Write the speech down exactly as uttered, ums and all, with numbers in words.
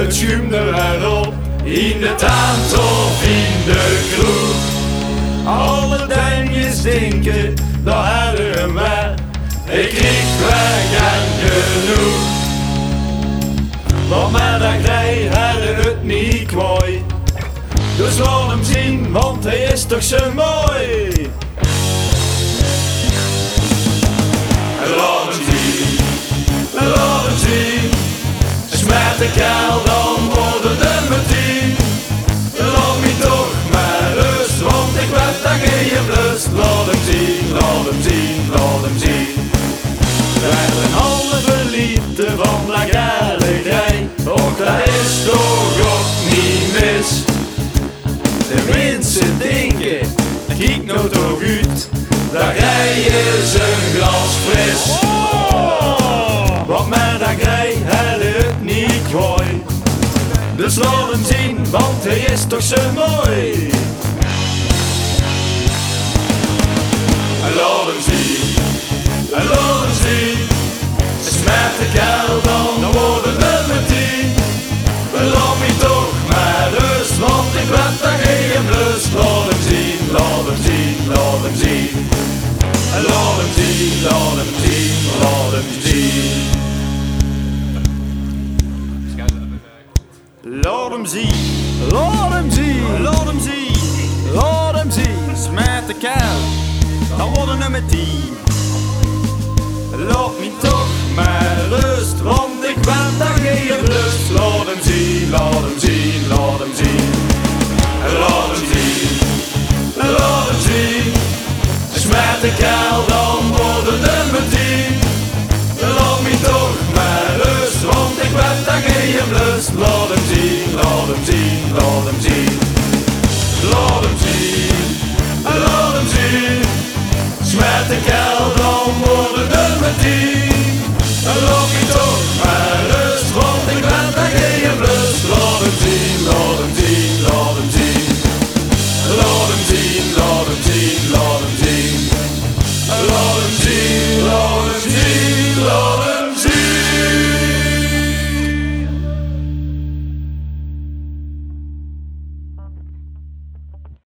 het schuimde erop, in de tent of in de kroeg. Alle dingetjes denken, dat hadden we, ik kreeg weg en genoeg. Want met dat grij hadden het niet kwaai, dus laat hem zien, want hij is toch zo mooi. Laat hem zien, laat hem zien, smet de kuil, dan worden de meteen. Laat me toch maar rust, want ik weet dat je blust. Laat hem zien, laat hem zien, laat hem zien. We hebben alle verliefden van de geilligheid, och dat is toch ook niet mis. De mensen denken, kijk nou toch uit, dat jij is een glas fris. Want met dat grij had het niet kwaai, dus laat hem zien, want hij is toch zo mooi. Laat hem zien, laat hem zien, smet de kuil, dan worden we meteen. Laat me toch maar rust, want ik weet dat je hem lust. Laat hem zien, laat hem zien, laat hem zien. Laat hem zien, laat hem zien, laat hem zien. Laat hem zien, laat hem zien, laat hem zien, laat hem zien. Smet de kuil, dan worden we meteen. Laat me toch maar rust, want ik weet dat je hem lust. Laat hem zien, laat hem zien, laat hem zien. Laat hem zien, laat hem zien. Smet de kuil.